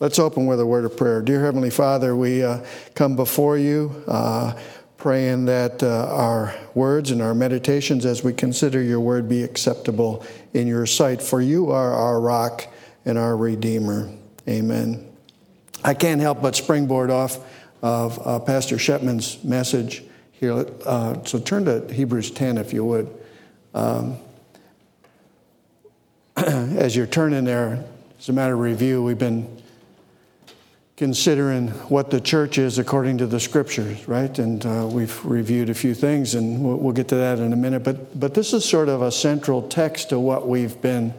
Let's open with a word of prayer. Dear Heavenly Father, we come before you praying that our words and our meditations as we consider your word be acceptable in your sight. For you are our rock and our Redeemer. Amen. I can't help but springboard off of Pastor Shepman's message here. So turn to Hebrews 10 if you would. As you're turning there, as a matter of review, we've been considering what the church is according to the scriptures, right? And we've reviewed a few things, and we'll get to that in a minute. But this is sort of a central text to what we've been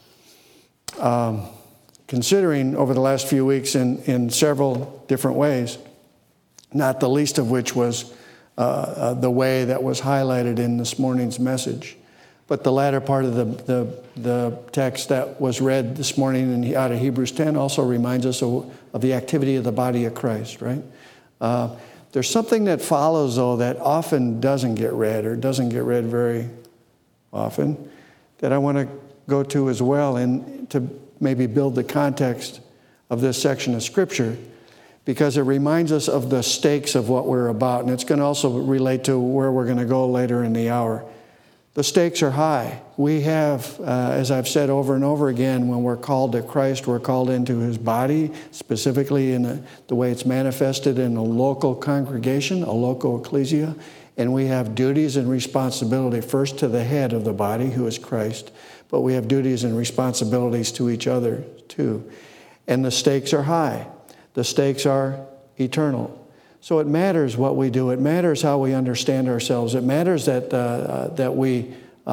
considering over the last few weeks in several different ways, not the least of which was the way that was highlighted in this morning's message. But the latter part of the text that was read this morning out of Hebrews 10 also reminds us of the activity of the body of Christ, right? There's something that follows, though, that often doesn't get read or doesn't get read very often that I want to go to as well and to maybe build the context of this section of Scripture, because it reminds us of the stakes of what we're about. And it's going to also relate to where we're going to go later in the hour. The stakes are high. We have, as I've said over and over again, when we're called to Christ, we're called into his body, specifically in the way it's manifested in a local congregation, a local ecclesia. And we have duties and responsibility first to the head of the body, who is Christ. But we have duties and responsibilities to each other, too. And the stakes are high. The stakes are eternal. So it matters what we do. It matters how we understand ourselves. It matters that we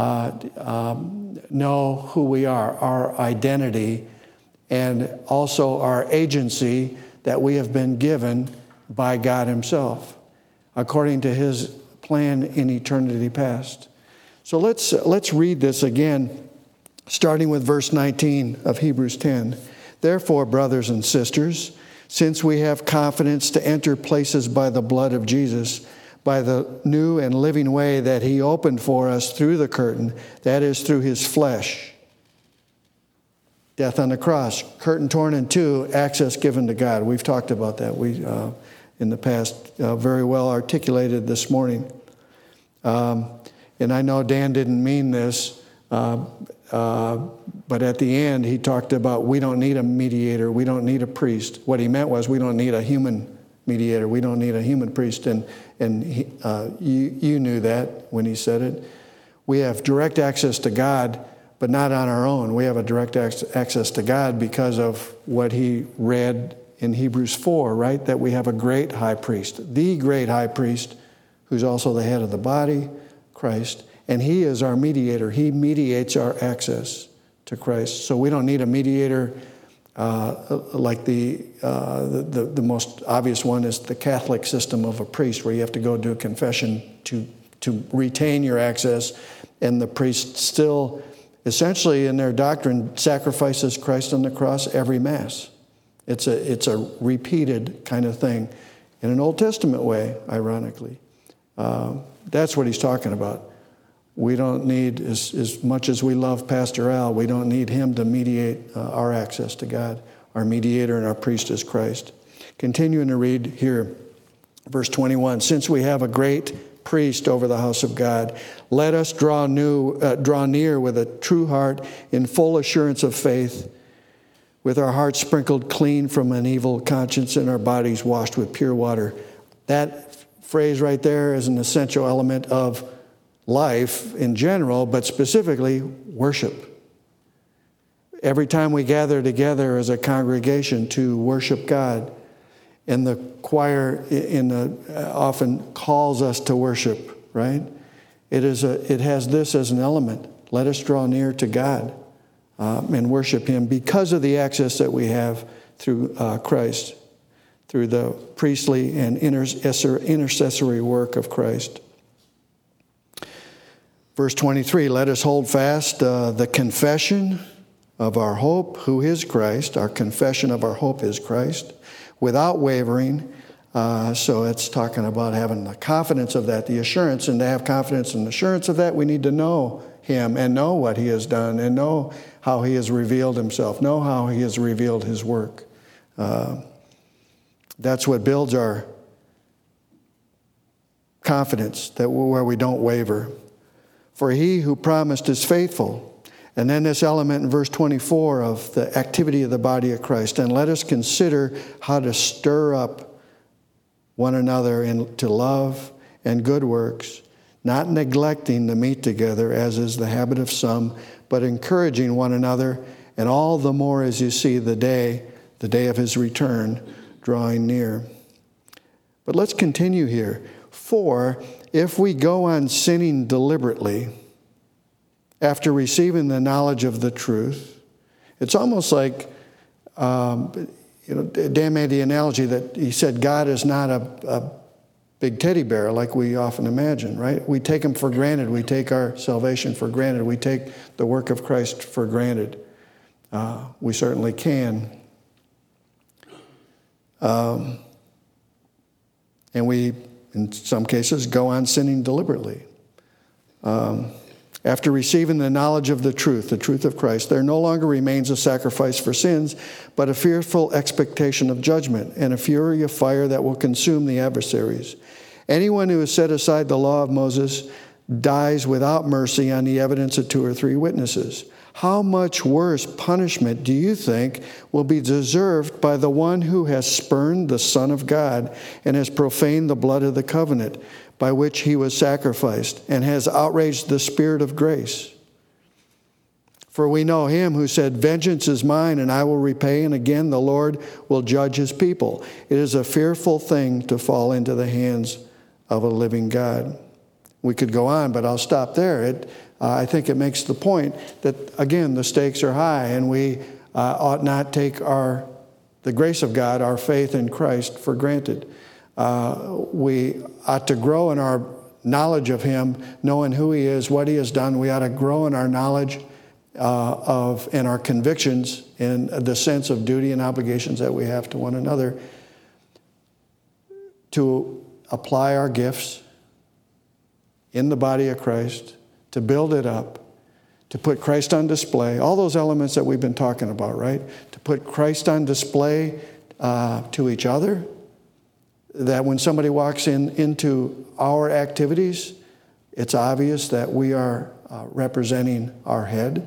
know who we are, our identity, and also our agency that we have been given by God himself, according to his plan in eternity past. So let's read this again, starting with verse 19 of Hebrews 10. Therefore, brothers and sisters, since we have confidence to enter places by the blood of Jesus, by the new and living way that he opened for us through the curtain, that is, through his flesh. Death on the cross, curtain torn in two, access given to God. We've talked about that. We, in the past, very well articulated this morning. And I know Dan didn't mean this, but at the end, he talked about we don't need a mediator. We don't need a priest. What he meant was we don't need a human mediator. We don't need a human priest. And you knew that when he said it. We have direct access to God, but not on our own. We have a direct access to God because of what he read in Hebrews 4, right? That we have a great high priest, the great high priest, who's also the head of the body, Christ. And he is our mediator. He mediates our access to Christ. So we don't need a mediator like the most obvious one is the Catholic system of a priest, where you have to go do a confession to retain your access. And the priest still, essentially in their doctrine, sacrifices Christ on the cross every Mass. It's a repeated kind of thing in an Old Testament way, ironically. That's what he's talking about. We don't need, as much as we love Pastor Al, we don't need him to mediate our access to God. Our mediator and our priest is Christ. Continuing to read here, verse 21, since we have a great priest over the house of God, let us draw near with a true heart in full assurance of faith, with our hearts sprinkled clean from an evil conscience and our bodies washed with pure water. That phrase right there is an essential element of life in general, but specifically worship. Every time we gather together as a congregation to worship God, and the choir often calls us to worship, right? It has this as an element. Let us draw near to God and worship him because of the access that we have through Christ, through the priestly and intercessory work of Christ. Verse 23, let us hold fast the confession of our hope, who is Christ. Our confession of our hope is Christ, without wavering. So it's talking about having the confidence of that, the assurance. And to have confidence and assurance of that, we need to know him and know what he has done and know how he has revealed himself, know how he has revealed his work. That's what builds our confidence, that where we don't waver. For he who promised is faithful. And then this element in verse 24 of the activity of the body of Christ. And let us consider how to stir up one another into love and good works, not neglecting to meet together, as is the habit of some, but encouraging one another, and all the more as you see the day of his return, drawing near. But let's continue here. For if we go on sinning deliberately, after receiving the knowledge of the truth, it's almost like, Dan made the analogy that he said God is not a big teddy bear like we often imagine, right? We take him for granted. We take our salvation for granted. We take the work of Christ for granted. We certainly can. And we, in some cases, go on sinning deliberately. After receiving the knowledge of the truth of Christ, there no longer remains a sacrifice for sins, but a fearful expectation of judgment and a fury of fire that will consume the adversaries. Anyone who has set aside the law of Moses dies without mercy on the evidence of 2 or 3 witnesses. How much worse punishment do you think will be deserved by the one who has spurned the Son of God and has profaned the blood of the covenant by which he was sacrificed, and has outraged the Spirit of grace? For we know him who said, vengeance is mine, and I will repay, and again the Lord will judge his people. It is a fearful thing to fall into the hands of a living God. We could go on, but I'll stop there. I think it makes the point that, again, the stakes are high, and we ought not take the grace of God, our faith in Christ, for granted. We ought to grow in our knowledge of him, knowing who he is, what he has done. We ought to grow in our knowledge and our convictions in the sense of duty and obligations that we have to one another, to apply our gifts in the body of Christ, to build it up, to put Christ on display, all those elements that we've been talking about, right? To put Christ on display to each other, that when somebody walks into our activities, it's obvious that we are representing our head,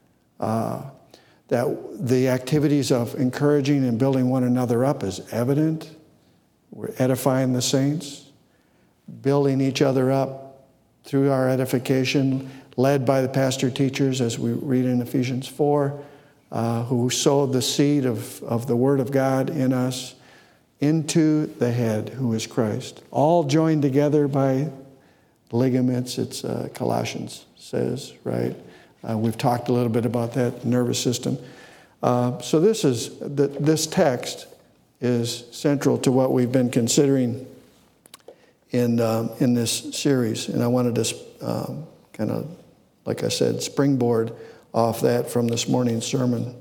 that the activities of encouraging and building one another up is evident. We're edifying the saints, building each other up through our edification, led by the pastor teachers, as we read in Ephesians 4, who sowed the seed of the Word of God in us, into the head, who is Christ. All joined together by ligaments, it's Colossians says, right? We've talked a little bit about that, nervous system. So this text is central to what we've been considering in this series. And I wanted to kind of, like I said, springboard off that from this morning's sermon.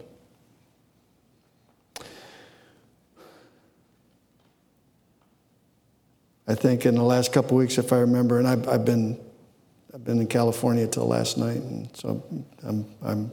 I think in the last couple of weeks, if I remember, and I've been in California till last night, and so I'm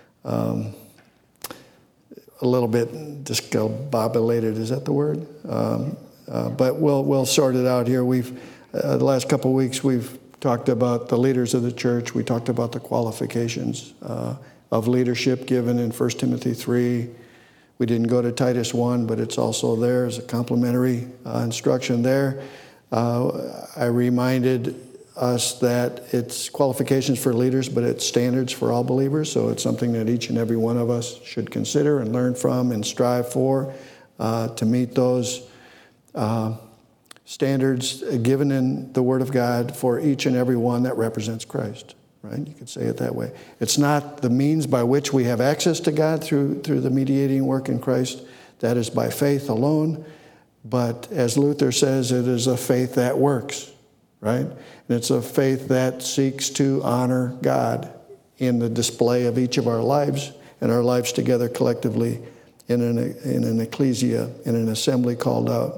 a little bit discombobulated. Is that the word? But we'll sort it out here. We've the last couple of weeks we've talked about the leaders of the church. We talked about the qualifications of leadership given in 1 Timothy 3. We didn't go to Titus 1, but it's also there as a complementary instruction there. I reminded us that it's qualifications for leaders, but it's standards for all believers. So it's something that each and every one of us should consider and learn from and strive for to meet those standards given in the Word of God for each and every one that represents Christ. Right? You could say it that way. It's not the means by which we have access to God through the mediating work in Christ. That is by faith alone. But as Luther says, it is a faith that works, right? And it's a faith that seeks to honor God in the display of each of our lives and our lives together collectively in an ecclesia, in an assembly called out.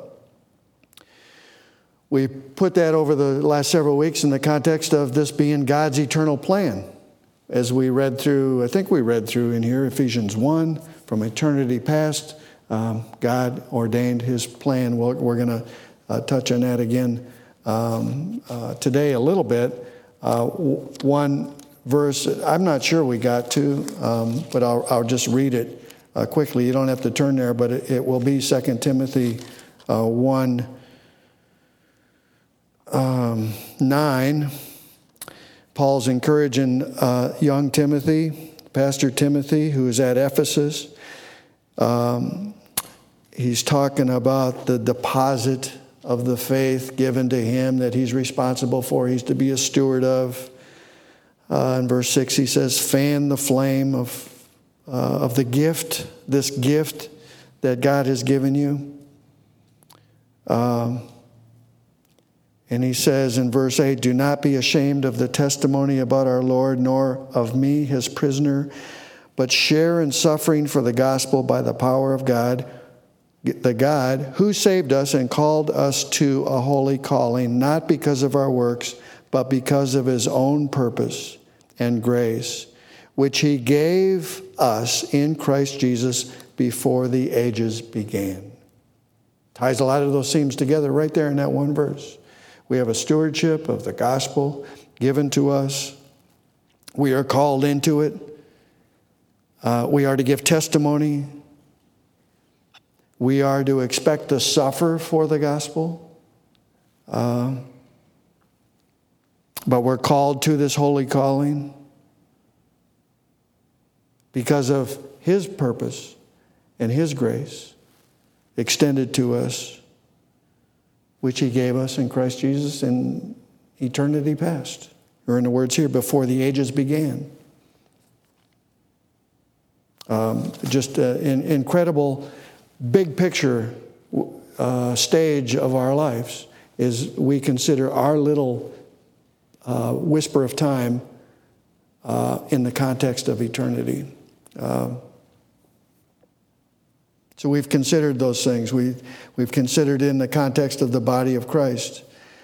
We put that over the last several weeks in the context of this being God's eternal plan. As we read through, I think we read through in here Ephesians 1, from eternity past, God ordained his plan. We're going to touch on that again today a little bit. One verse, I'm not sure we got to, but I'll just read it quickly. You don't have to turn there, but it will be 2 Timothy 1:9. Paul's encouraging young Timothy, Pastor Timothy, who is at Ephesus. He's talking about the deposit of the faith given to him that he's responsible for. He's to be a steward of. In verse 6, he says, fan the flame of the gift, this gift that God has given you. And he says in verse 8, do not be ashamed of the testimony about our Lord, nor of me, his prisoner, but share in suffering for the gospel by the power of God, the God who saved us and called us to a holy calling, not because of our works, but because of his own purpose and grace, which he gave us in Christ Jesus before the ages began. Ties a lot of those themes together right there in that one verse. We have a stewardship of the gospel given to us. We are called into it. We are to give testimony. We are to expect to suffer for the gospel. But we're called to this holy calling because of his purpose and his grace extended to us, which he gave us in Christ Jesus in eternity past. Or in the words here, before the ages began. Just an incredible big picture stage of our lives is we consider our little whisper of time in the context of eternity. So we've considered those things. We've considered in the context of the body of Christ.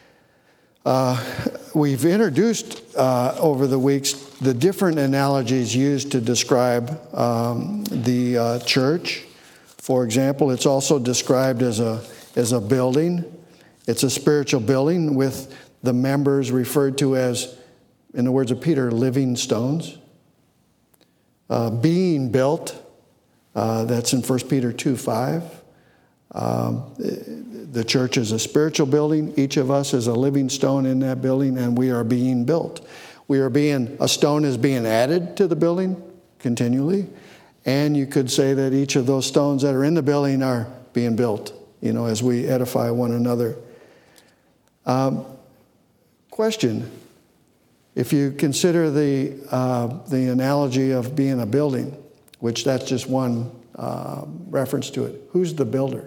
We've introduced over the weeks the different analogies used to describe the church. For example, it's also described as a building. It's a spiritual building with the members referred to as, in the words of Peter, living stones. Being built. That's in 1 Peter 2:5. The church is a spiritual building. Each of us is a living stone in that building, and we are being built. A stone is being added to the building continually, and you could say that each of those stones that are in the building are being built, as we edify one another. Question: if you consider the analogy of being a building, which that's just one reference to it. Who's the builder?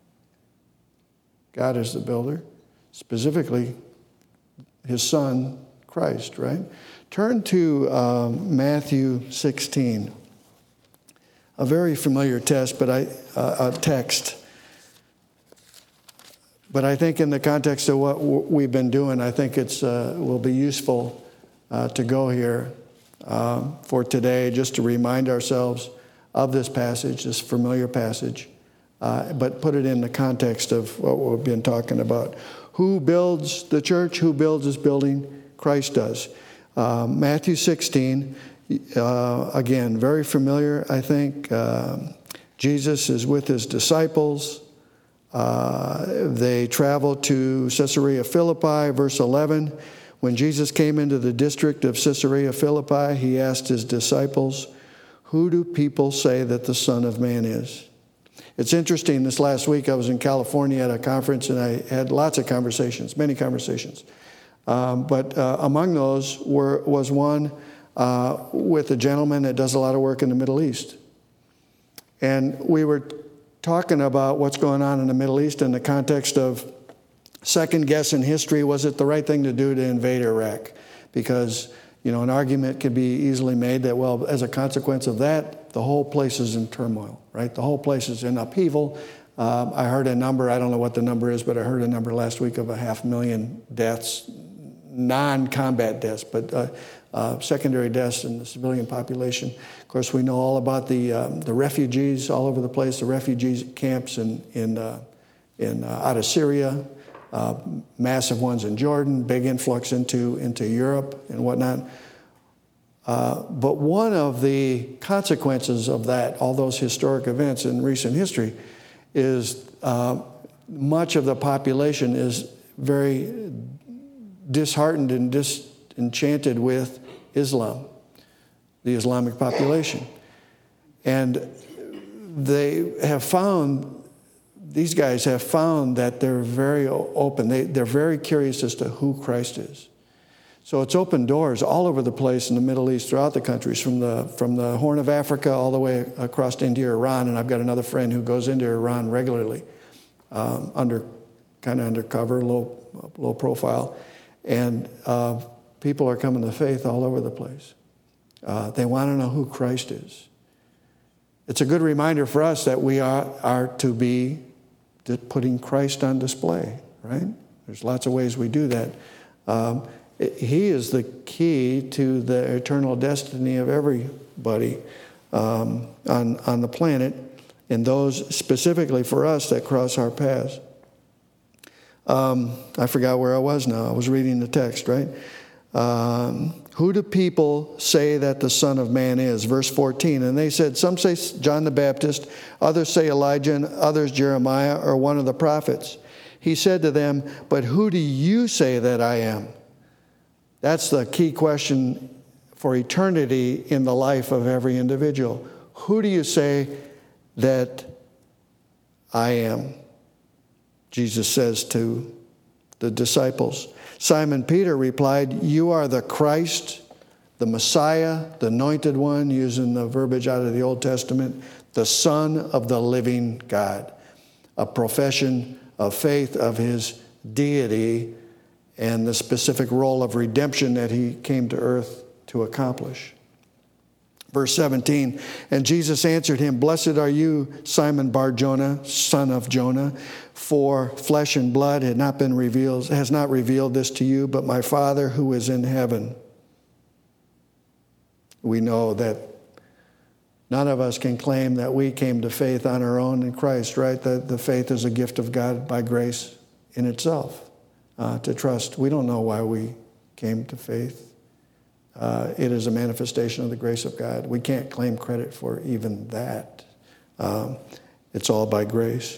God is the builder. Specifically, his son, Christ, right? Turn to Matthew 16. A very familiar text, but I think in the context of what we've been doing, I think it's will be useful to go here for today, just to remind ourselves of this passage, this familiar passage, but put it in the context of what we've been talking about. Who builds the church? Who builds this building? Christ does. Matthew 16, again, very familiar, I think. Jesus is with his disciples. They travel to Caesarea Philippi, verse 11. When Jesus came into the district of Caesarea Philippi, he asked his disciples, who do people say that the Son of Man is? It's interesting, this last week I was in California at a conference and I had lots of conversations, many conversations. But among those was one with a gentleman that does a lot of work in the Middle East. And we were talking about what's going on in the Middle East in the context of second guess in history. Was it the right thing to do to invade Iraq? Because, an argument could be easily made that, well, as a consequence of that, the whole place is in turmoil, right? The whole place is in upheaval. I heard a number, I don't know what the number is, but I heard a number last week of 500,000 deaths, non-combat deaths, but secondary deaths in the civilian population. Of course, we know all about the refugees all over the place, the refugee camps out of Syria, massive ones in Jordan, big influx into Europe and whatnot. But one of the consequences of that, all those historic events in recent history, is much of the population is very disheartened and disenchanted with Islam, the Islamic population. And these guys have found that they're very open. They're very curious as to who Christ is. So it's opened doors all over the place in the Middle East, throughout the countries, from the Horn of Africa all the way across to India, Iran. And I've got another friend who goes into Iran regularly, undercover, low profile. And people are coming to faith all over the place. They want to know who Christ is. It's a good reminder for us that we are to be putting Christ on display, right? There's lots of ways we do that. He is the key to the eternal destiny of everybody on the planet, and those specifically for us that cross our paths. I forgot where I was now. I was reading the text, right? Who do people say that the Son of Man is? Verse 14, and they said, some say John the Baptist, others say Elijah, and others Jeremiah or one of the prophets. He said to them, but who do you say that I am? That's the key question for eternity in the life of every individual. Who do you say that I am? Jesus says to the disciples. Simon Peter replied, you are the Christ, the Messiah, the anointed one, using the verbiage out of the Old Testament, the Son of the living God. A profession of faith of his deity and the specific role of redemption that he came to earth to accomplish. Verse 17, and Jesus answered him, blessed are you, Simon Bar-Jonah, son of Jonah, for flesh and blood has not revealed this to you, but my Father who is in heaven. We know that none of us can claim that we came to faith on our own in Christ, right? The faith is a gift of God by grace in itself, to trust. We don't know why we came to faith. It is a manifestation of the grace of God. We can't claim credit for even that. It's all by grace.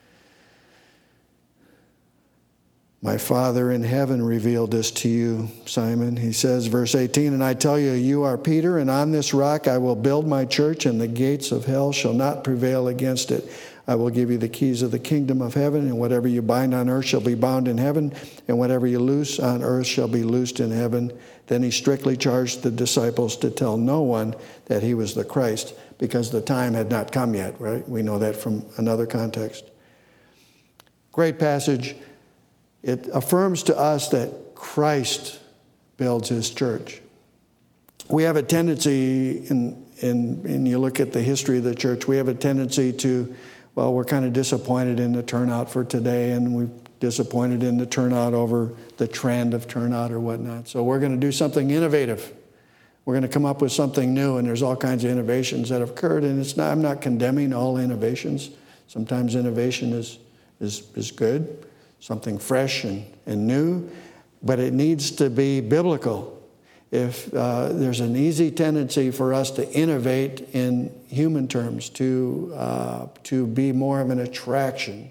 My Father in heaven revealed this to you, Simon. He says, verse 18, and I tell you, you are Peter, and on this rock I will build my church, and the gates of hell shall not prevail against it. I will give you the keys of the kingdom of heaven, and whatever you bind on earth shall be bound in heaven, and whatever you loose on earth shall be loosed in heaven. Then he strictly charged the disciples to tell no one that he was the Christ, because the time had not come yet, right? We know that from another context. Great passage. It affirms to us that Christ builds his church. We have a tendency, and you look at the history of the church, we have a tendency to, well, we're kind of disappointed in the turnout for today, and we're disappointed in the turnout over the trend of turnout or whatnot. So we're going to do something innovative. We're going to come up with something new, and there's all kinds of innovations that have occurred, and I'm not condemning all innovations. Sometimes innovation is good, something fresh and new, but it needs to be biblical. If there's an easy tendency for us to innovate in human terms, to be more of an attraction,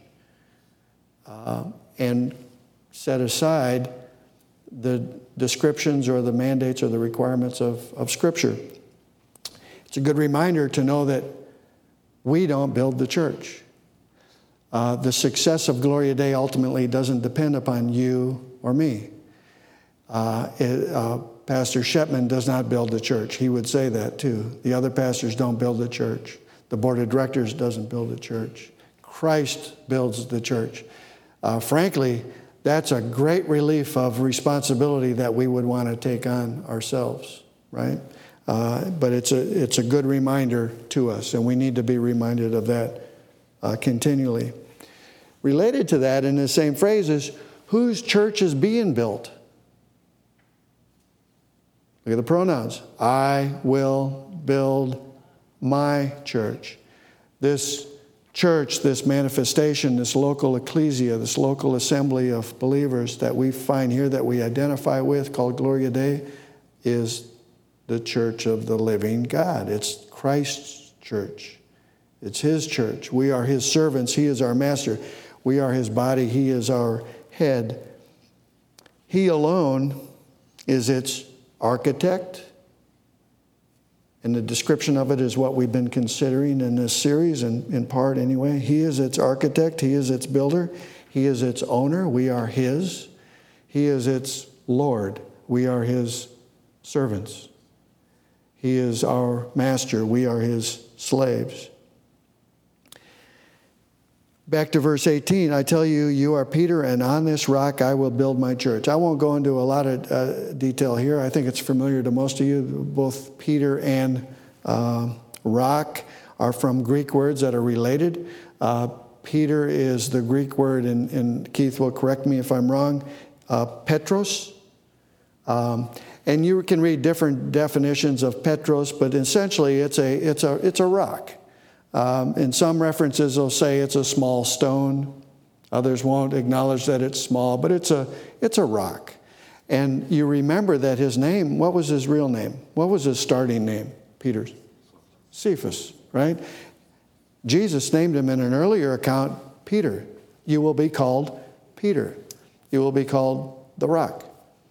and set aside the descriptions or the mandates or the requirements of Scripture. It's a good reminder to know that we don't build the church. The success of Gloria Dei ultimately doesn't depend upon you or me. Pastor Shepman does not build the church. He would say that too. The other pastors don't build the church. The board of directors doesn't build the church. Christ builds the church. Frankly, that's a great relief of responsibility that we would want to take on ourselves, right? But it's a good reminder to us, and we need to be reminded of that continually. Related to that, in the same phrases, whose church is being built? Look at the pronouns. I will build my church. This church, this manifestation, this local ecclesia, this local assembly of believers that we find here that we identify with, called Gloria Dei, is the church of the living God. It's Christ's church. It's His church. We are His servants. He is our master. We are His body. He is our head. He alone is its architect. And the description of it is what we've been considering in this series, and in part anyway. He is its architect. He is its builder. He is its owner. We are His. He is its Lord. We are His servants. He is our master. We are His slaves. Back to verse 18, I tell you, you are Peter, and on this rock I will build my church. I won't go into a lot of detail here. I think it's familiar to most of you. Both Peter and rock are from Greek words that are related. Peter is the Greek word, and Keith will correct me if I'm wrong, Petros. And you can read different definitions of Petros, but essentially it's a rock. In some references, they'll say it's a small stone. Others won't acknowledge that it's small, but it's a rock. And you remember that his name, what was his real name? What was his starting name? Peter's? Cephas, right? Jesus named him in an earlier account, Peter. You will be called Peter. You will be called the rock.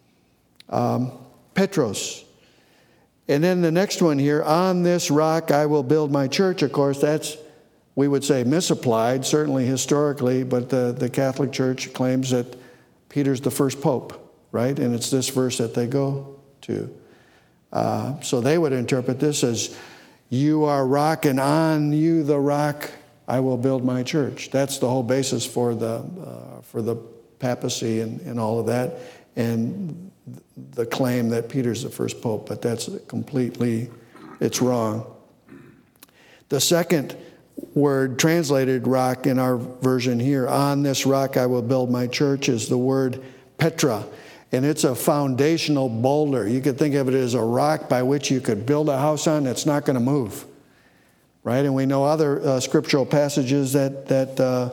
Petros. And then the next one here, on this rock I will build my church. Of course, that's, we would say, misapplied, certainly historically, but the Catholic Church claims that Peter's the first pope, right? And it's this verse that they go to. So they would interpret this as, you are rock, and on you, the rock, I will build my church. That's the whole basis for the papacy and all of that. And the claim that Peter's the first pope, but that's completely, it's wrong. The second word translated rock in our version here, on this rock I will build my church, is the word Petra. And it's a foundational boulder. You could think of it as a rock by which you could build a house on that's not going to move, right? And we know other scriptural passages that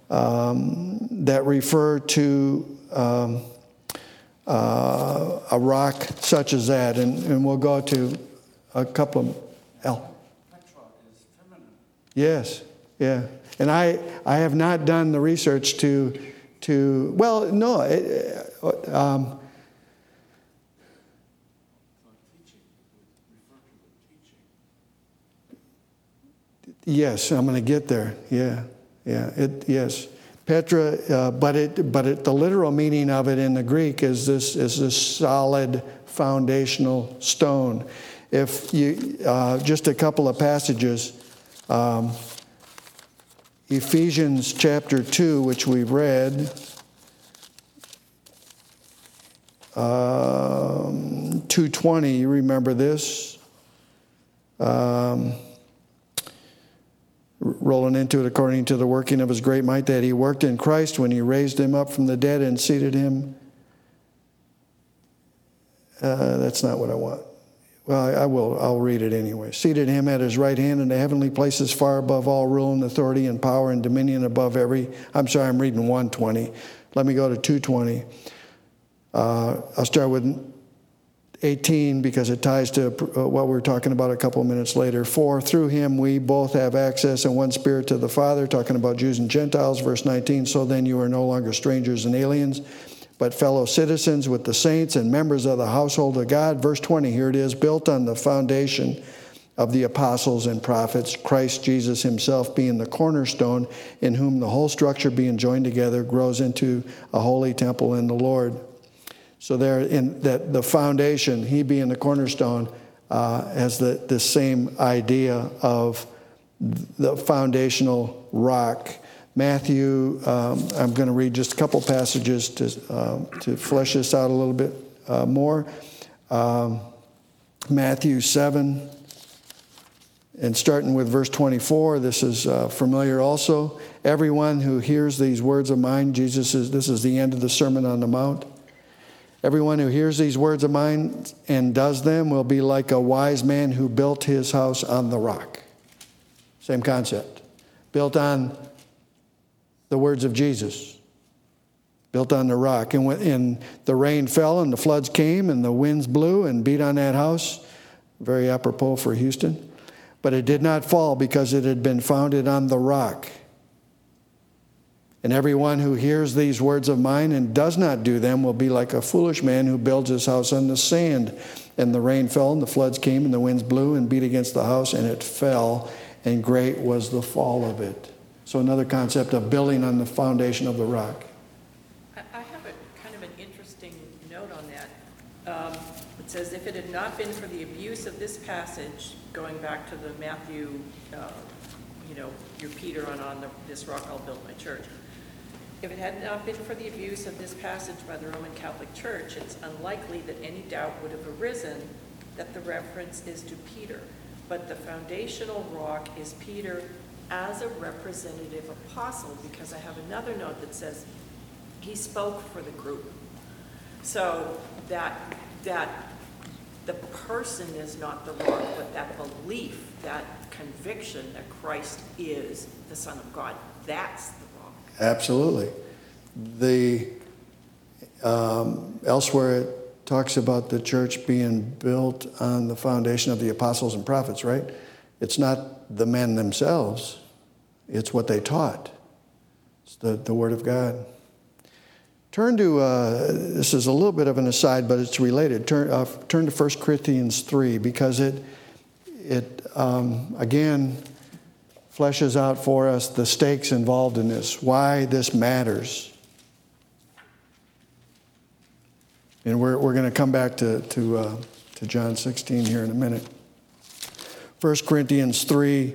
refer to a rock such as that, and we'll go to a couple of Petra is feminine. Yes, yeah, and I have not done the research to well, no. Yes, I'm going to get there. Yeah. Yes. Petra, but the literal meaning of it in the Greek is this solid foundational stone. If you just a couple of passages, Ephesians chapter 2, which we've read, 2:20. You remember this? Rolling into it, according to the working of his great might that he worked in Christ when he raised him up from the dead and seated him. That's not what I want. Well, I'll read it anyway. Seated him at his right hand in the heavenly places, far above all rule and authority and power and dominion, above every. I'm sorry, I'm reading 1:20. Let me go to 2:20. I'll start with 18 because it ties to what we were talking about a couple of minutes later. For through him we both have access in one spirit to the Father, talking about Jews and Gentiles. Verse 19, so then you are no longer strangers and aliens, but fellow citizens with the saints and members of the household of God. Verse 20, here it is, built on the foundation of the apostles and prophets, Christ Jesus himself being the cornerstone, in whom the whole structure being joined together grows into a holy temple in the Lord. So there, in that the foundation, he being the cornerstone, has the same idea of the foundational rock. Matthew, I'm going to read just a couple passages to flesh this out a little bit more. Matthew 7, and starting with verse 24, this is familiar also. Everyone who hears these words of mine, this is the end of the Sermon on the Mount. Everyone who hears these words of mine and does them will be like a wise man who built his house on the rock. Same concept. Built on the words of Jesus. Built on the rock. And the rain fell and the floods came and the winds blew and beat on that house. Very apropos for Houston. But it did not fall because it had been founded on the rock. And everyone who hears these words of mine and does not do them will be like a foolish man who builds his house on the sand. And the rain fell and the floods came and the winds blew and beat against the house and it fell, and great was the fall of it. So another concept of building on the foundation of the rock. I have a kind of an interesting note on that. It says, if it had not been for the abuse of this passage, going back to the Matthew, you're Peter, and on this rock I'll build my church. If it had not been for the abuse of this passage by the Roman Catholic Church, it's unlikely that any doubt would have arisen that the reference is to Peter. But the foundational rock is Peter as a representative apostle, because I have another note that says he spoke for the group. So that the person is not the rock, but that belief, that conviction that Christ is the Son of God, that's the rock. Absolutely. Elsewhere it talks about the church being built on the foundation of the apostles and prophets, right? It's not the men themselves. It's what they taught. It's the Word of God. Turn to, this is a little bit of an aside, but it's related. Turn to 1 Corinthians 3, because it again, fleshes out for us the stakes involved in this, why this matters. And we're going to come back to John 16 here in a minute. 1 Corinthians 3,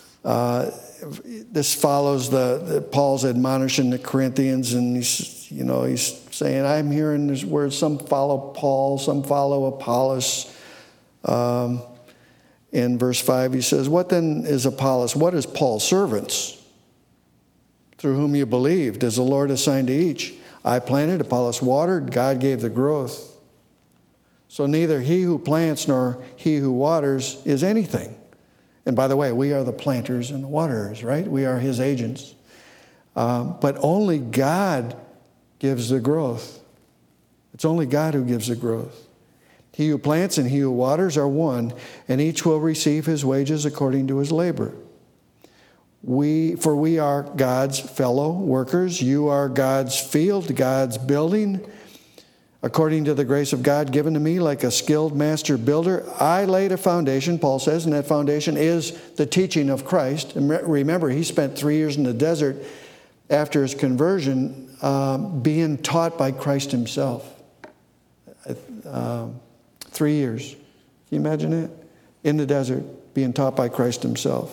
this follows Paul's admonition to Corinthians, and he's saying, I'm hearing this word, some follow Paul, some follow Apollos. In verse 5, he says, what then is Apollos? What is Paul's servants? Through whom you believed, as the Lord assigned to each. I planted, Apollos watered, God gave the growth. So neither he who plants nor he who waters is anything. And by the way, we are the planters and the waterers, right? We are his agents. But only God gives the growth. It's only God who gives the growth. He who plants and he who waters are one, and each will receive his wages according to his labor. For we are God's fellow workers. You are God's field, God's building. According to the grace of God given to me, like a skilled master builder, I laid a foundation, Paul says, and that foundation is the teaching of Christ. And remember, he spent 3 years in the desert after his conversion being taught by Christ himself. 3 years. Can you imagine it? In the desert, being taught by Christ himself.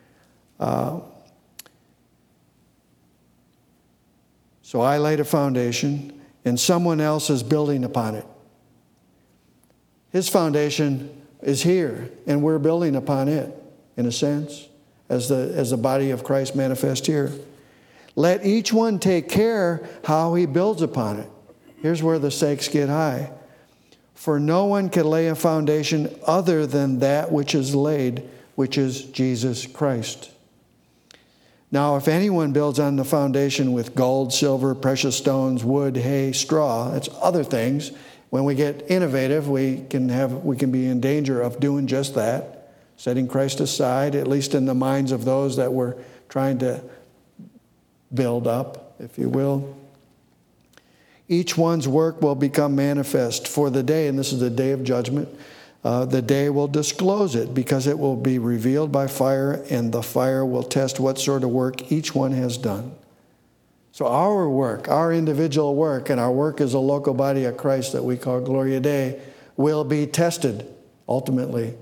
So I laid a foundation, and someone else is building upon it. His foundation is here, and we're building upon it, in a sense, as the body of Christ manifest here. Let each one take care how he builds upon it. Here's where the stakes get high. For no one can lay a foundation other than that which is laid, which is Jesus Christ. Now, if anyone builds on the foundation with gold, silver, precious stones, wood, hay, straw, that's other things. When we get innovative, we can be in danger of doing just that, setting Christ aside, at least in the minds of those that we're trying to build up, if you will. Each one's work will become manifest for the day, and this is the day of judgment. The day will disclose it, because it will be revealed by fire, and the fire will test what sort of work each one has done. So our work, our individual work, and our work as a local body of Christ that we call Gloria Dei, will be tested ultimately.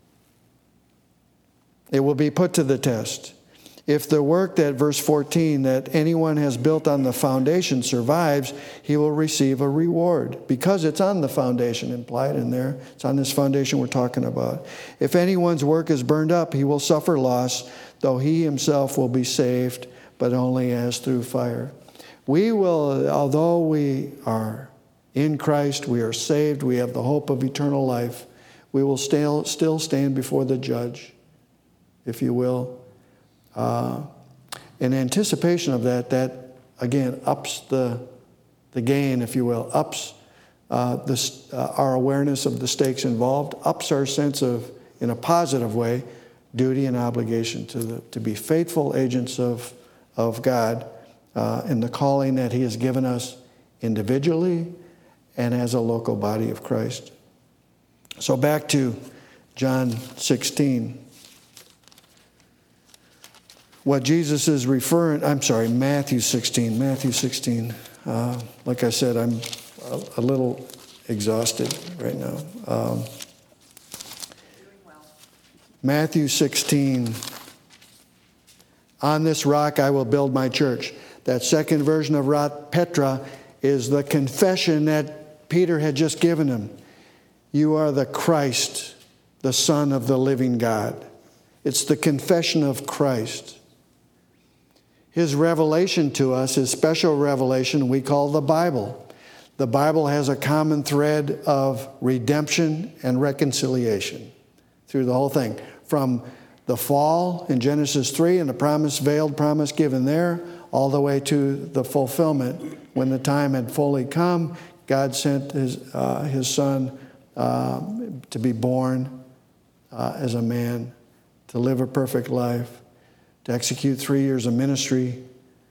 It will be put to the test. If the work that, verse 14, that anyone has built on the foundation survives, he will receive a reward, because it's on the foundation, implied in there. It's on this foundation we're talking about. If anyone's work is burned up, he will suffer loss, though he himself will be saved, but only as through fire. We will, although we are In Christ we are saved. We have the hope of eternal life. We will still stand before the judge, if you will. In anticipation of that again ups the gain, if you will, ups our awareness of the stakes involved, ups our sense of, in a positive way, duty and obligation to be faithful agents of God in the calling that He has given us individually and as a local body of Christ. So back to John 16. What Jesus is Matthew 16. Matthew 16. Like I said, I'm a little exhausted right now. Doing well. Matthew 16. On this rock I will build my church. That second version of Petra is the confession that Peter had just given him. You are the Christ, the Son of the living God. It's the confession of Christ. His revelation to us, his special revelation, we call the Bible. The Bible has a common thread of redemption and reconciliation through the whole thing. From the fall in Genesis 3 and the veiled promise given there, all the way to the fulfillment. When the time had fully come, God sent his Son to be born as a man, to live a perfect life, to execute 3 years of ministry,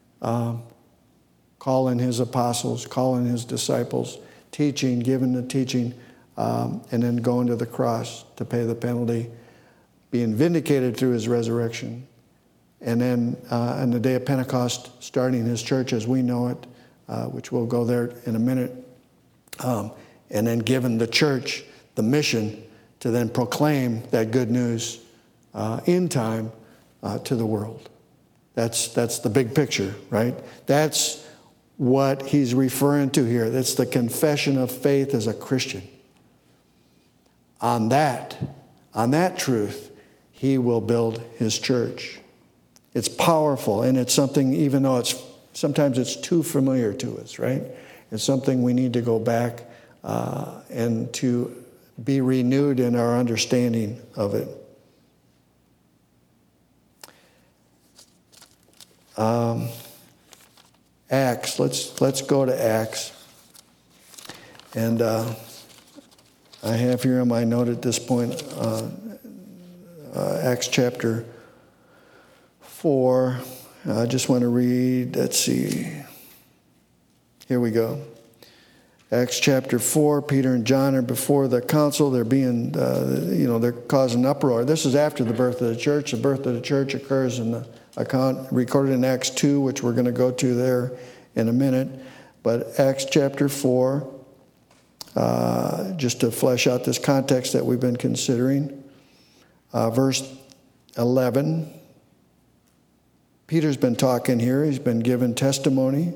calling his apostles, calling his disciples, teaching, giving the teaching, and then going to the cross to pay the penalty, being vindicated through his resurrection. And then on the day of Pentecost, starting his church as we know it, which we'll go there in a minute, and then given the church the mission to then proclaim that good news in time to the world. That's the big picture, right? That's what he's referring to here. That's the confession of faith as a Christian. On that truth, he will build his church. It's powerful, and it's something, even though sometimes it's too familiar to us, right? It's something we need to go back and to be renewed in our understanding of it. Acts. Let's go to Acts. And I have here in my note at this point Acts chapter 4. I just want to read, let's see. Here we go. Acts chapter 4, Peter and John are before the council. They're being, they're causing uproar. This is after the birth of the church. The birth of the church occurs in the account recorded in Acts 2, which we're going to go to there in a minute. But Acts chapter 4, just to flesh out this context that we've been considering, verse 11. Peter's been talking here. He's been given testimony.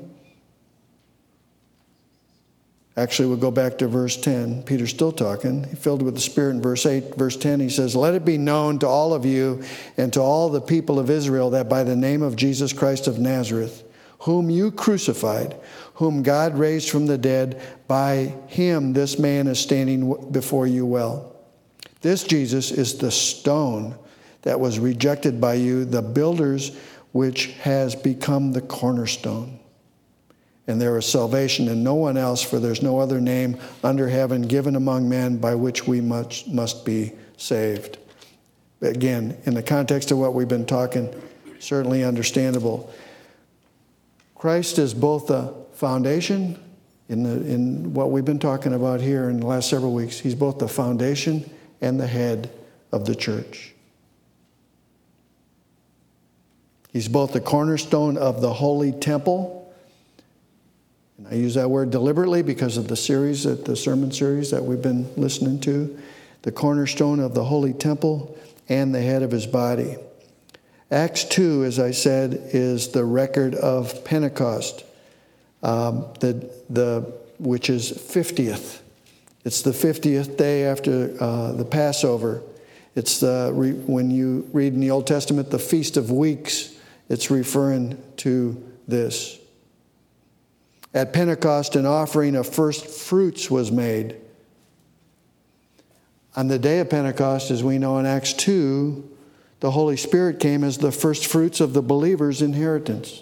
Actually, we'll go back to verse 10. Peter's still talking. He filled with the Spirit in verse 8. Verse 10, he says, "Let it be known to all of you and to all the people of Israel that by the name of Jesus Christ of Nazareth, whom you crucified, whom God raised from the dead, by him this man is standing before you well. This Jesus is the stone that was rejected by you, the builders, which has become the cornerstone. And there is salvation in no one else, for there's no other name under heaven given among men by which we must be saved." Again, in the context of what we've been talking, certainly understandable. Christ is both the foundation, in what we've been talking about here in the last several weeks. He's both the foundation and the head of the church. He's both the cornerstone of the holy temple. And I use that word deliberately because of the sermon series that we've been listening to. The cornerstone of the holy temple and the head of his body. Acts 2, as I said, is the record of Pentecost, which is 50th. It's the 50th day after the Passover. It's when you read in the Old Testament the Feast of Weeks, it's referring to this. At Pentecost, an offering of first fruits was made. On the day of Pentecost, as we know in Acts 2, the Holy Spirit came as the first fruits of the believer's inheritance.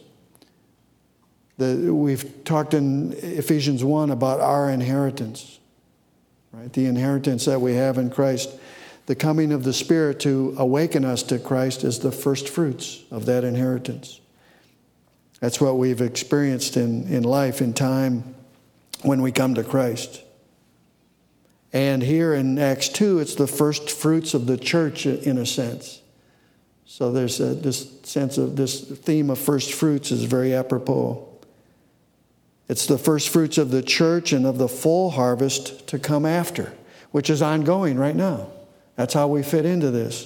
We've talked in Ephesians 1 about our inheritance, right? The inheritance that we have in Christ. The coming of the Spirit to awaken us to Christ is the first fruits of that inheritance. That's what we've experienced in life, in time, when we come to Christ. And here in Acts 2, it's the first fruits of the church in a sense. So there's this sense of this theme of first fruits is very apropos. It's the first fruits of the church and of the full harvest to come after, which is ongoing right now. That's how we fit into this.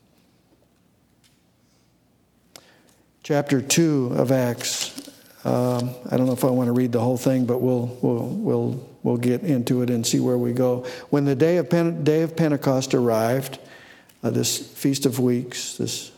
Chapter 2 of Acts. I don't know if I want to read the whole thing, but we'll get into it and see where we go. When the day of Pentecost arrived, this Feast of Weeks, this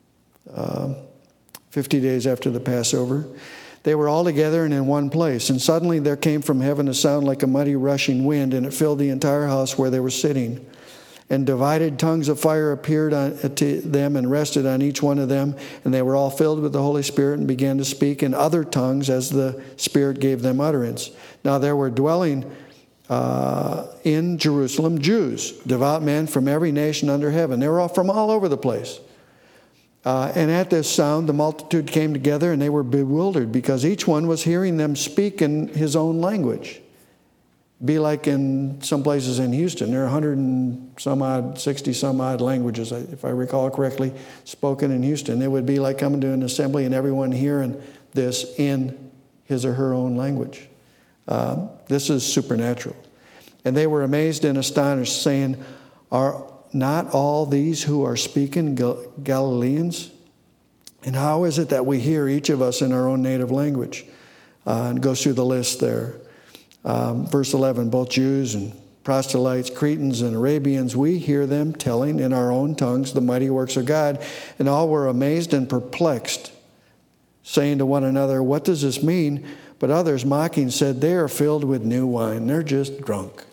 50 days after the Passover, they were all together and in one place. And suddenly there came from heaven a sound like a mighty rushing wind, and it filled the entire house where they were sitting. And divided tongues of fire appeared to them and rested on each one of them. And they were all filled with the Holy Spirit and began to speak in other tongues as the Spirit gave them utterance. Now there were dwelling in Jerusalem Jews, devout men from every nation under heaven. They were all from all over the place. And at this sound, the multitude came together, and they were bewildered because each one was hearing them speak in his own language. Be like in some places in Houston. There are 60 some odd languages, if I recall correctly, spoken in Houston. It would be like coming to an assembly and everyone hearing this in his or her own language. This is supernatural. And they were amazed and astonished, saying, "Are not all these who are speaking Galileans? And how is it that we hear each of us in our own native language?" And goes through the list there. Verse 11, both Jews and proselytes, Cretans and Arabians, we hear them telling in our own tongues the mighty works of God. And all were amazed and perplexed, saying to one another, "What does this mean?" But others, mocking, said, "They are filled with new wine." They're just drunk.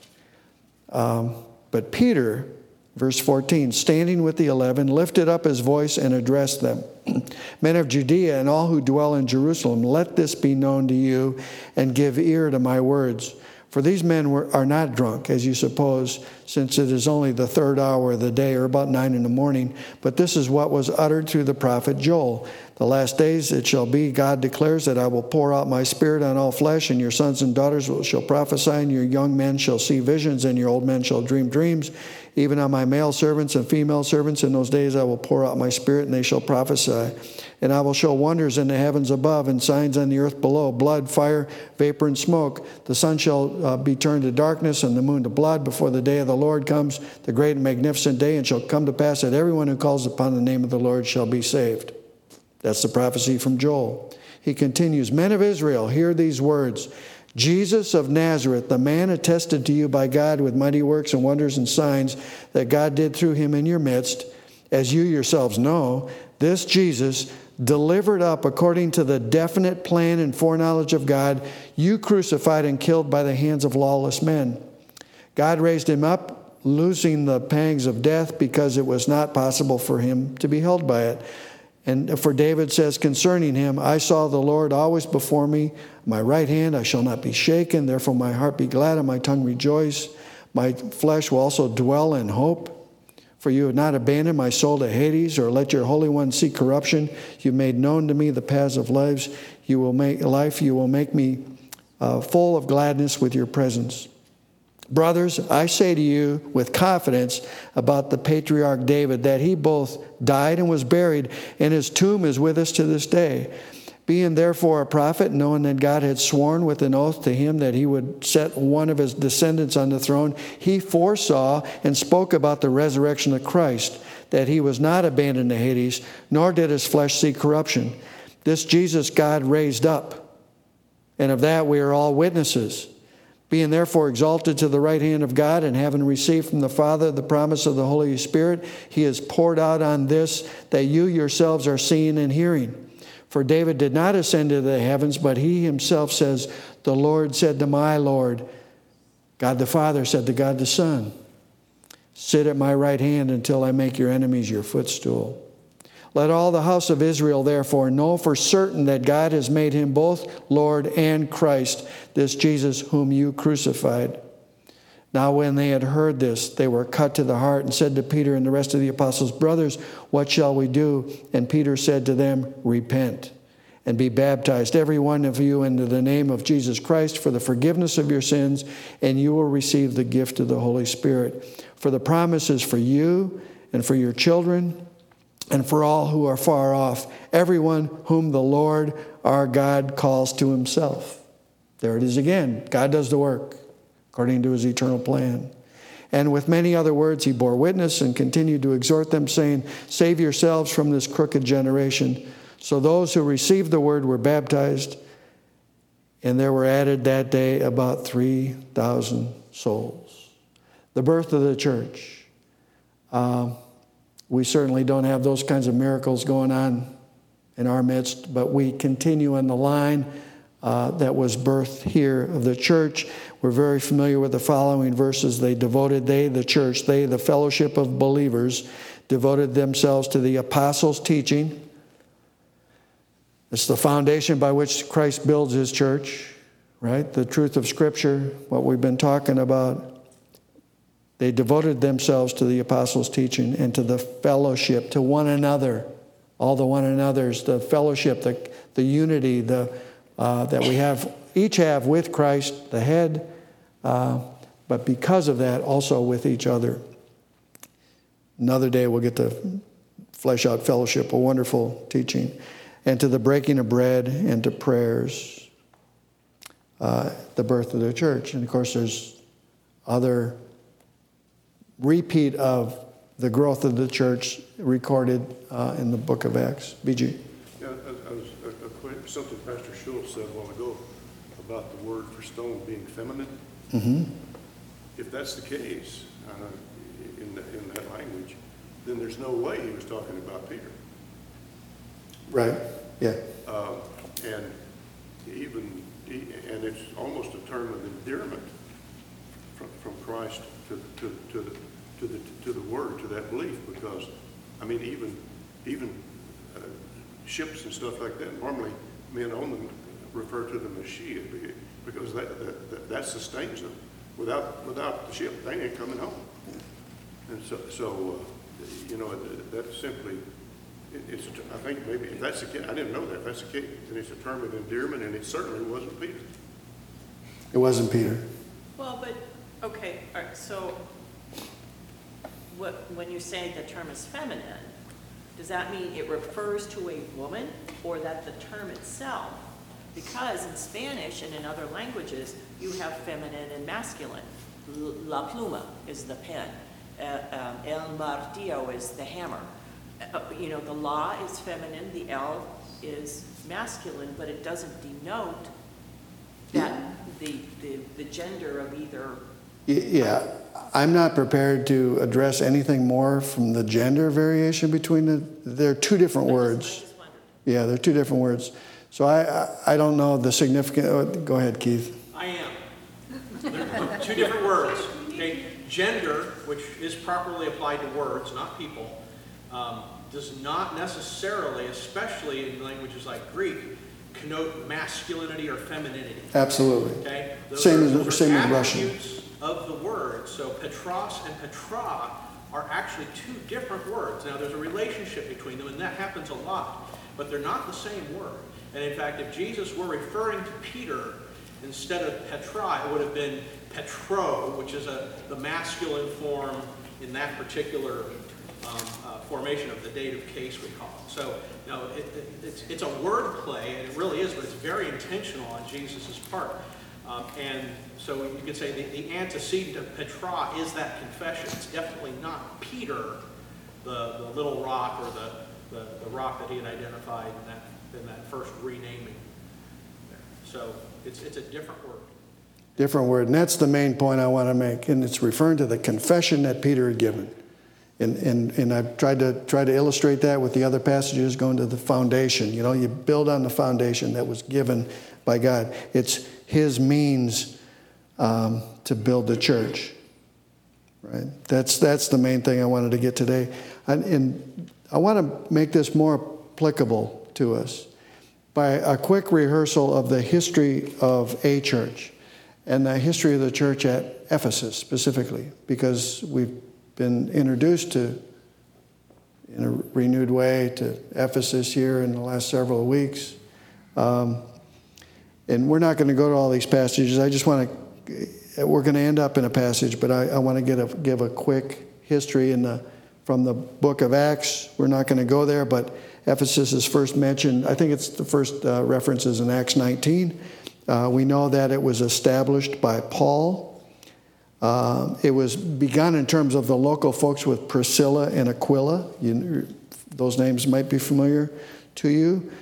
But Peter, verse 14, standing with the 11, lifted up his voice and addressed them. "Men of Judea and all who dwell in Jerusalem, let this be known to you, and give ear to my words. For these men are not drunk, as you suppose, since it is only the third hour of the day, or about 9 a.m. But this is what was uttered through the prophet Joel. The last days it shall be, God declares, that I will pour out my Spirit on all flesh, and your sons and daughters shall prophesy, and your young men shall see visions, and your old men shall dream dreams. Even on my male servants and female servants in those days I will pour out my Spirit, and they shall prophesy. And I will show wonders in the heavens above and signs on the earth below, blood, fire, vapor, and smoke. The sun shall be turned to darkness and the moon to blood before the day of the Lord comes, the great and magnificent day. And shall come to pass that everyone who calls upon the name of the Lord shall be saved." That's the prophecy from Joel. He continues, "Men of Israel, hear these words. Jesus of Nazareth, the man attested to you by God with mighty works and wonders and signs that God did through him in your midst, as you yourselves know, this Jesus, delivered up according to the definite plan and foreknowledge of God, you crucified and killed by the hands of lawless men. God raised him up, loosing the pangs of death, because it was not possible for him to be held by it. And for David says concerning him, I saw the Lord always before me, my right hand, I shall not be shaken. Therefore my heart be glad and my tongue rejoice. My flesh will also dwell in hope. For you have not abandoned my soul to Hades, or let your Holy One see corruption. You made known to me the paths of life. You will make me full of gladness with your presence. Brothers, I say to you with confidence about the patriarch David, that he both died and was buried, and his tomb is with us to this day. Being therefore a prophet, knowing that God had sworn with an oath to him that he would set one of his descendants on the throne, he foresaw and spoke about the resurrection of Christ, that he was not abandoned to Hades, nor did his flesh see corruption. This Jesus God raised up, and of that we are all witnesses. Being therefore exalted to the right hand of God, and having received from the Father the promise of the Holy Spirit, he has poured out on this that you yourselves are seeing and hearing. For David did not ascend to the heavens, but he himself says, the Lord said to my Lord, God the Father said to God the Son, sit at my right hand until I make your enemies your footstool. Let all the house of Israel therefore know for certain that God has made him both Lord and Christ, this Jesus whom you crucified. Now when they had heard this, they were cut to the heart and said to Peter and the rest of the apostles, brothers, what shall we do? And Peter said to them, repent and be baptized, every one of you, into the name of Jesus Christ for the forgiveness of your sins, and you will receive the gift of the Holy Spirit. For the promise is for you and for your children and for all who are far off, everyone whom the Lord our God calls to himself. There it is again. God does the work according to his eternal plan. And with many other words he bore witness and continued to exhort them, saying, save yourselves from this crooked generation. So those who received the word were baptized, and there were added that day about 3,000 souls. The birth of the church. We certainly don't have those kinds of miracles going on in our midst, but we continue in the line that was birthed here of the church. We're very familiar with the following verses. The church, the fellowship of believers, devoted themselves to the apostles' teaching. It's the foundation by which Christ builds his church, right? The truth of Scripture, what we've been talking about. They devoted themselves to the apostles' teaching and to the fellowship, to one another, all the one another's, the fellowship, the unity that we each have with Christ, the head, but because of that, also with each other. Another day we'll get to flesh out fellowship, a wonderful teaching. And to the breaking of bread and to prayers, the birth of the church. And of course there's other repeat of the growth of the church recorded in the book of Acts. B.G. Yeah, something Pastor Schultz said a while ago about the word for stone being feminine. Mm-hmm. If that's the case in that language, then there's no way he was talking about Peter. Right, yeah. And it's almost a term of endearment from Christ to the word, to that belief, because I mean even ships and stuff like that, normally men on them refer to them as she, because that sustains them. Without the ship, they ain't coming home. And so that's simply. I think maybe if that's the case, I didn't know that. If that's the case, then it's a term of endearment, and it certainly wasn't Peter. It wasn't Peter. Well, but, okay, all right, so when you say the term is feminine, does that mean it refers to a woman, or that the term itself? Because in Spanish and in other languages, you have feminine and masculine. La pluma is the pen. El martillo is the hammer. The la is feminine, the L is masculine, but it doesn't denote that the gender of either. Yeah, I'm not prepared to address anything more from the gender variation between they're two different words. Yeah, they're two different words. So I don't know the significant. Go ahead, Keith. I am. They're two different words. Okay, gender, which is properly applied to words, not people. Does not necessarily, especially in languages like Greek, connote masculinity or femininity. Absolutely. Okay? Same as Russian. Attributes of the word. So Petros and Petra are actually two different words. Now there's a relationship between them, and that happens a lot, but they're not the same word. And in fact, if Jesus were referring to Peter instead of Petra, it would have been Petro, which is the masculine form in that particular formation of the dative case, we call it. So, it's a word play, and it really is, but it's very intentional on Jesus' part. And so you could say the antecedent of Petra is that confession. It's definitely not Peter, the little rock, or the rock that he had identified in that first renaming there. So it's a different word. Different word, and that's the main point I want to make, and it's referring to the confession that Peter had given. And I've tried to illustrate that with the other passages going to the foundation. You know, you build on the foundation that was given by God. It's his means to build the church. Right? That's the main thing I wanted to get today. And I want to make this more applicable to us by a quick rehearsal of the history of a church and the history of the church at Ephesus specifically, because we've been introduced to, in a renewed way, to Ephesus here in the last several weeks. And we're not going to go to all these passages. I just want to, we're going to end up in a passage, but I want to give a quick history from the book of Acts. We're not going to go there, but Ephesus is first mentioned. I think it's the first references in Acts 19. We know that it was established by Paul. It was begun in terms of the local folks with Priscilla and Aquila. Those names might be familiar to you.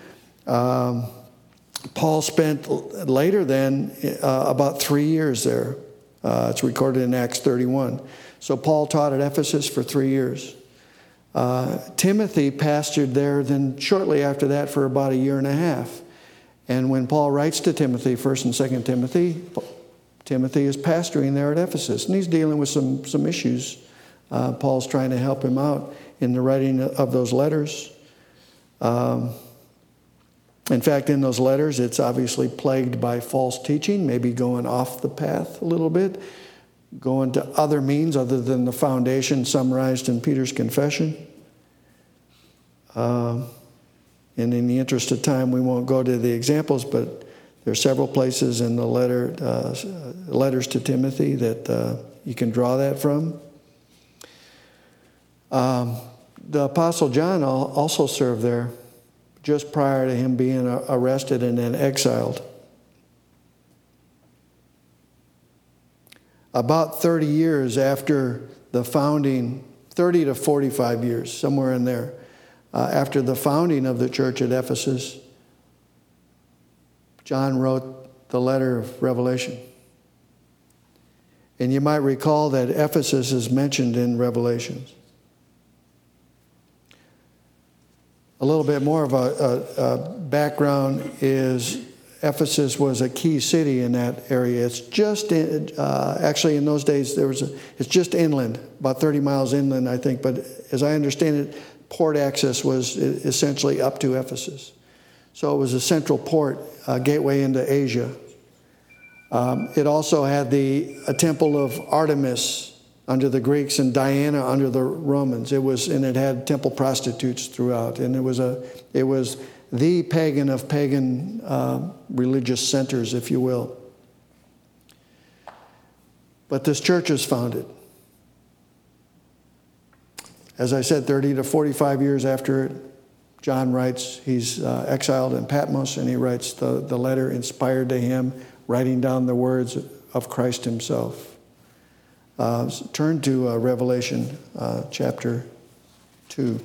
Paul spent later then about 3 years there. It's recorded in Acts 31. So Paul taught at Ephesus for 3 years. Timothy pastored there then shortly after that for about 1.5 years. And when Paul writes to Timothy, 1st and 2nd Timothy, Timothy is pastoring there at Ephesus, and he's dealing with some issues. Paul's trying to help him out in the writing of those letters. In fact, in those letters, it's obviously plagued by false teaching, maybe going off the path a little bit, going to other means other than the foundation summarized in Peter's confession. And in the interest of time, we won't go to the examples, but there are several places in the letters to Timothy that you can draw that from. The Apostle John also served there just prior to him being arrested and then exiled. About 30 years after the founding, 30 to 45 years, somewhere in there, after the founding of the church at Ephesus, John wrote the letter of Revelation. And you might recall that Ephesus is mentioned in Revelations. A little bit more of a background is Ephesus was a key city in that area. It's just, actually in those days, it's just inland, about 30 miles inland, I think. But as I understand it, port access was essentially up to Ephesus. So it was a central port, gateway into Asia. It also had a temple of Artemis under the Greeks and Diana under the Romans. It had temple prostitutes throughout, and it was the pagan of pagan religious centers, if you will. But this church was founded. As I said, 30 to 45 years after it, John writes, he's exiled in Patmos, and he writes the letter inspired to him, writing down the words of Christ himself. Turn to Revelation chapter 2.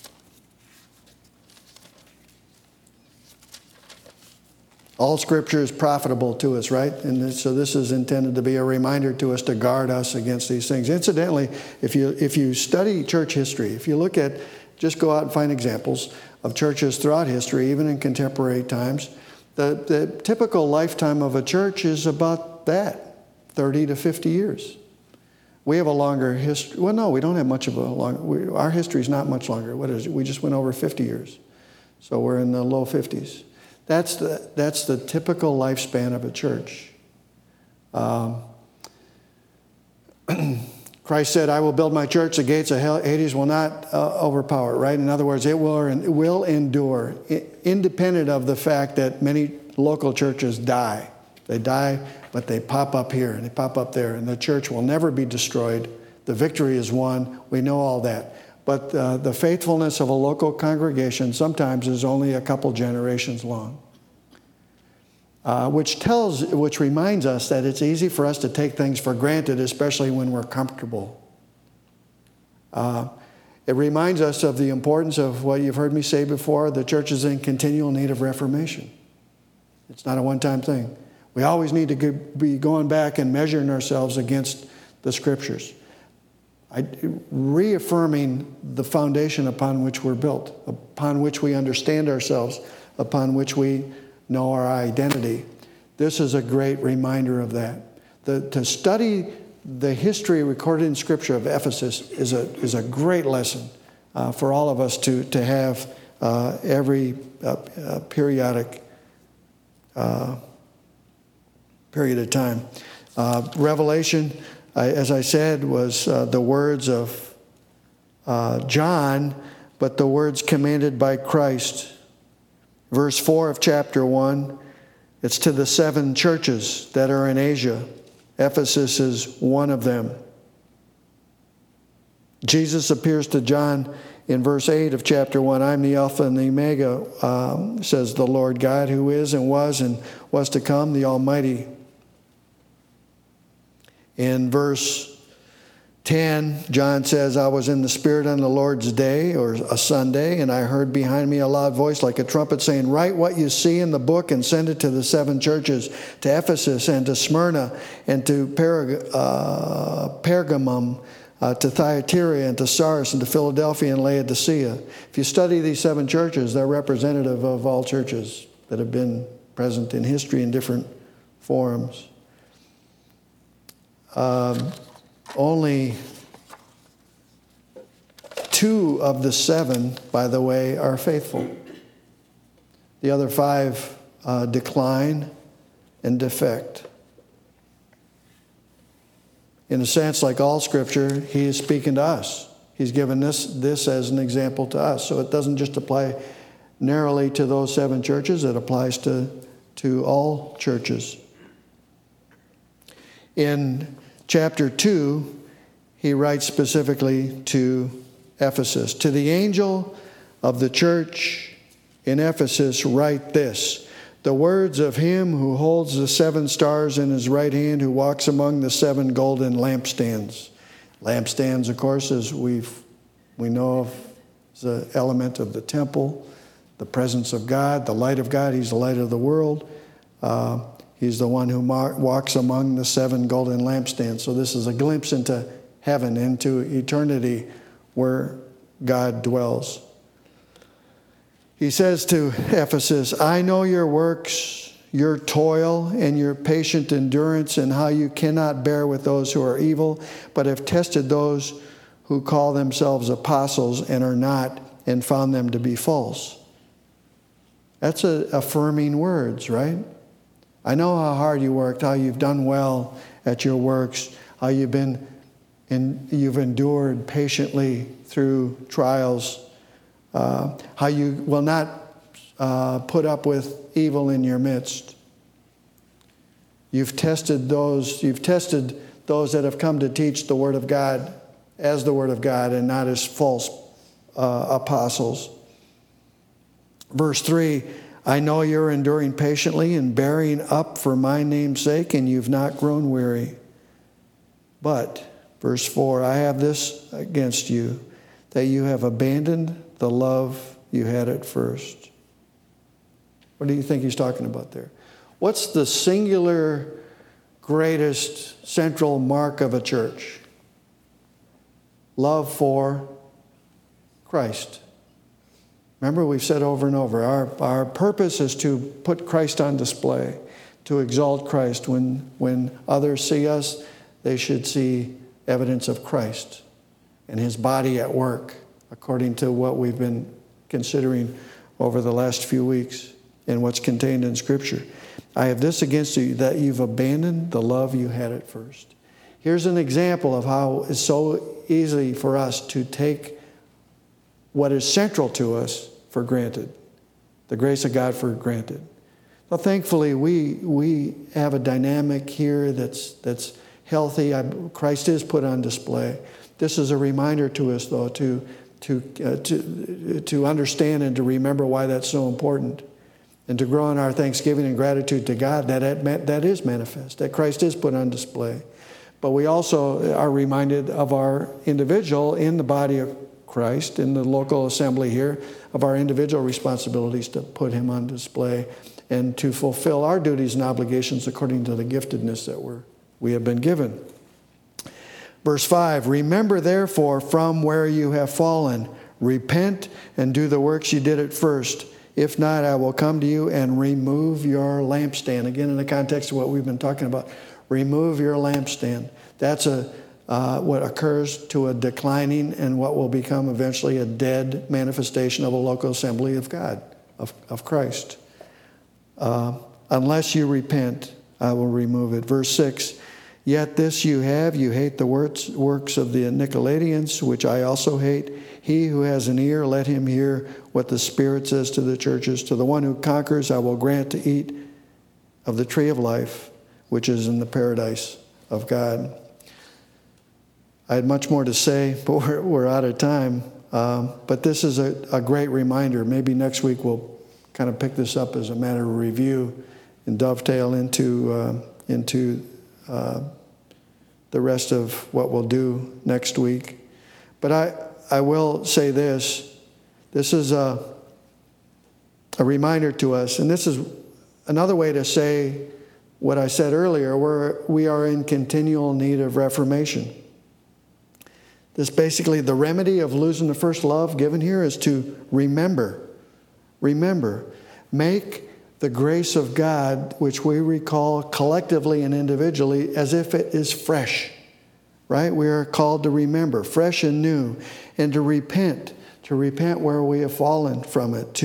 All Scripture is profitable to us, right? And so this is intended to be a reminder to us to guard us against these things. Incidentally, if you study church history, if you look at, just go out and find examples of churches throughout history, even in contemporary times, the typical lifetime of a church is about that, 30 to 50 years. We have a longer history. Well, no, we don't have much of a long. Our history is not much longer. What is it? We just went over 50 years. So we're in the low 50s. That's the typical lifespan of a church. Christ said, I will build my church, the gates of Hades will not overpower it, right? In other words, it will endure, independent of the fact that many local churches die. They die, but they pop up here and they pop up there, and the church will never be destroyed. The victory is won. We know all that. But the faithfulness of a local congregation sometimes is only a couple generations long, which reminds us that it's easy for us to take things for granted, especially when we're comfortable. It reminds us of the importance of what you've heard me say before: the church is in continual need of reformation. It's not a one-time thing. We always need to be going back and measuring ourselves against the Scriptures. reaffirming the foundation upon which we're built, upon which we understand ourselves, upon which we know our identity. This is a great reminder of that. To study the history recorded in Scripture of Ephesus is a great lesson for all of us to have every periodic period of time. Revelation, as I said, was the words of John, but the words commanded by Christ. Verse 4 of chapter 1, it's to the 7 churches that are in Asia. Ephesus is one of them. Jesus appears to John in verse 8 of chapter 1. I'm the Alpha and the Omega, says the Lord God, who is and was to come, the Almighty. In verse 10, John says, I was in the Spirit on the Lord's day, or a Sunday, and I heard behind me a loud voice like a trumpet saying, write what you see in the book and send it to the 7 churches, to Ephesus and to Smyrna and to Pergamum, to Thyatira and to Sardis and to Philadelphia and Laodicea. If you study these 7 churches, they're representative of all churches that have been present in history in different forms. Only 2 of the 7, by the way, are faithful. The other 5 decline and defect. In a sense, like all Scripture, he is speaking to us. He's given this as an example to us. So it doesn't just apply narrowly to those 7 churches. It applies to all churches. In chapter 2, he writes specifically to Ephesus. To the angel of the church in Ephesus write this, the words of him who holds the 7 stars in his right hand, who walks among the 7 golden lampstands. Lampstands, of course, as we know of, is an element of the temple, the presence of God, the light of God. He's the light of the world. He's the one who walks among the 7 golden lampstands. So this is a glimpse into heaven, into eternity where God dwells. He says to Ephesus, I know your works, your toil, and your patient endurance, and how you cannot bear with those who are evil, but have tested those who call themselves apostles and are not, and found them to be false. That's affirming words, right? I know how hard you worked, how you've done well at your works, how you've endured patiently through trials, how you will not put up with evil in your midst. You've tested those that have come to teach the Word of God as the Word of God and not as false apostles. Verse 3, I know you're enduring patiently and bearing up for my name's sake, and you've not grown weary. But, verse 4, I have this against you, that you have abandoned the love you had at first. What do you think he's talking about there? What's the singular greatest central mark of a church? Love for Christ. Remember, we've said over and over, our purpose is to put Christ on display, to exalt Christ. When others see us, they should see evidence of Christ and his body at work, according to what we've been considering over the last few weeks and what's contained in Scripture. I have this against you, that you've abandoned the love you had at first. Here's an example of how it's so easy for us to take what is central to us for granted, the grace of God for granted. Well, thankfully, we have a dynamic here that's healthy. Christ is put on display. This is a reminder to us, though, to understand and to remember why that's so important, and to grow in our thanksgiving and gratitude to God that is manifest, that Christ is put on display. But we also are reminded of our individual in the body of Christ, in the local assembly here, of our individual responsibilities to put him on display and to fulfill our duties and obligations according to the giftedness that we have been given. Verse 5, remember therefore from where you have fallen. Repent and do the works you did at first. If not, I will come to you and remove your lampstand. Again, in the context of what we've been talking about, remove your lampstand. That's what occurs to a declining and what will become eventually a dead manifestation of a local assembly of God, of Christ. Unless you repent, I will remove it. Verse 6, yet this you have, you hate the works of the Nicolaitans, which I also hate. He who has an ear, let him hear what the Spirit says to the churches. To the one who conquers, I will grant to eat of the tree of life, which is in the paradise of God. I had much more to say, but we're out of time. But this is a great reminder. Maybe next week we'll kind of pick this up as a matter of review and dovetail into the rest of what we'll do next week. But I will say this. This is a reminder to us, and this is another way to say what I said earlier, we are in continual need of reformation. This basically, the remedy of losing the first love given here is to remember. Remember. Make the grace of God, which we recall collectively and individually, as if it is fresh. Right? We are called to remember, fresh and new, and to repent where we have fallen from it,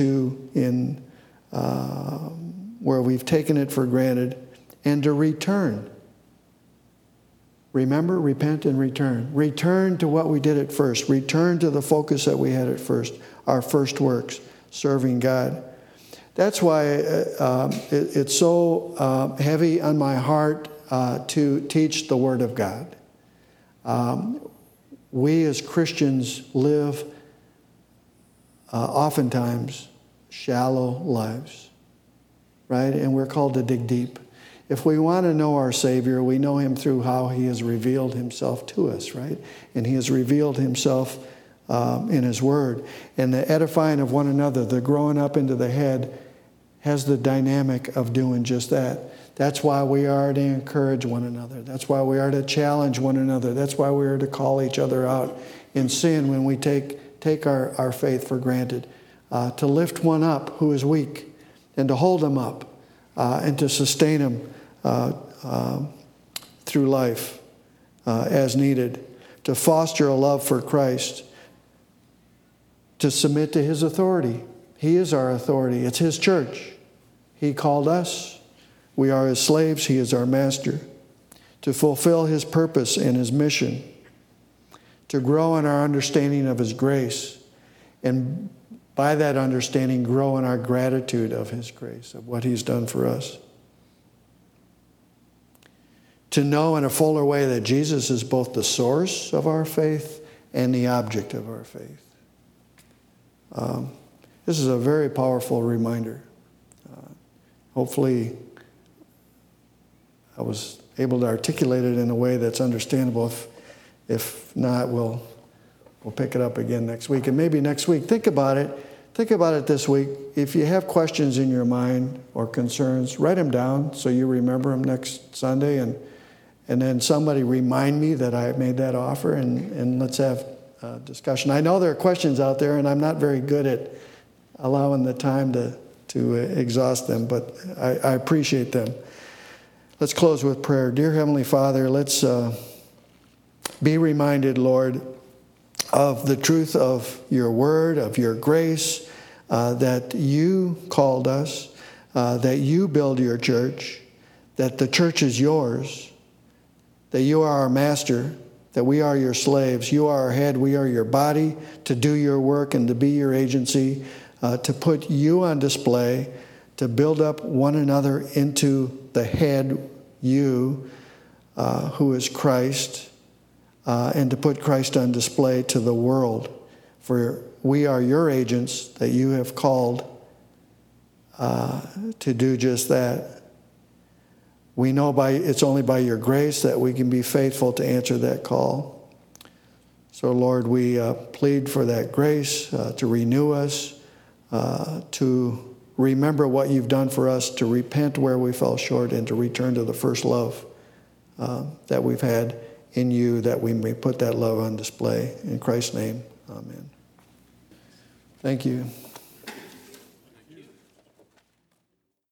where we've taken it for granted, and to return. Remember, repent, and return. Return to what we did at first. Return to the focus that we had at first, our first works, serving God. That's why it's so heavy on my heart to teach the Word of God. We as Christians live oftentimes shallow lives, right? And we're called to dig deep. If we want to know our Savior, we know Him through how He has revealed Himself to us, right? And He has revealed Himself in His Word. And the edifying of one another, the growing up into the head, has the dynamic of doing just that. That's why we are to encourage one another. That's why we are to challenge one another. That's why we are to call each other out in sin when we take our faith for granted. To lift one up who is weak, and to hold him up, and to sustain him through life as needed. To foster a love for Christ. To submit to His authority. He is our authority. It's His church. He called us. We are His slaves. He is our master. To fulfill His purpose and His mission. To grow in our understanding of His grace. And by that understanding, grow in our gratitude of His grace, of what He's done for us. To know in a fuller way that Jesus is both the source of our faith and the object of our faith. This is a very powerful reminder. Hopefully, I was able to articulate it in a way that's understandable. If not, we'll pick it up again next week. And maybe next week, think about it. Think about it this week. If you have questions in your mind or concerns, write them down so you remember them next Sunday. And then somebody remind me that I made that offer, and let's have a discussion. I know there are questions out there, and I'm not very good at allowing the time to exhaust them, but I appreciate them. Let's close with prayer. Dear Heavenly Father, let's be reminded, Lord, of the truth of your word, of your grace, that you called us, that you build your church, that the church is yours, that you are our master, that we are your slaves. You are our head, we are your body, to do your work and to be your agency, to put you on display, to build up one another into the head, you, who is Christ, and to put Christ on display to the world. For we are your agents that you have called to do just that. We know it's only by your grace that we can be faithful to answer that call. So, Lord, we plead for that grace to renew us, to remember what you've done for us, to repent where we fell short, and to return to the first love that we've had in you, that we may put that love on display. In Christ's name, amen. Thank you.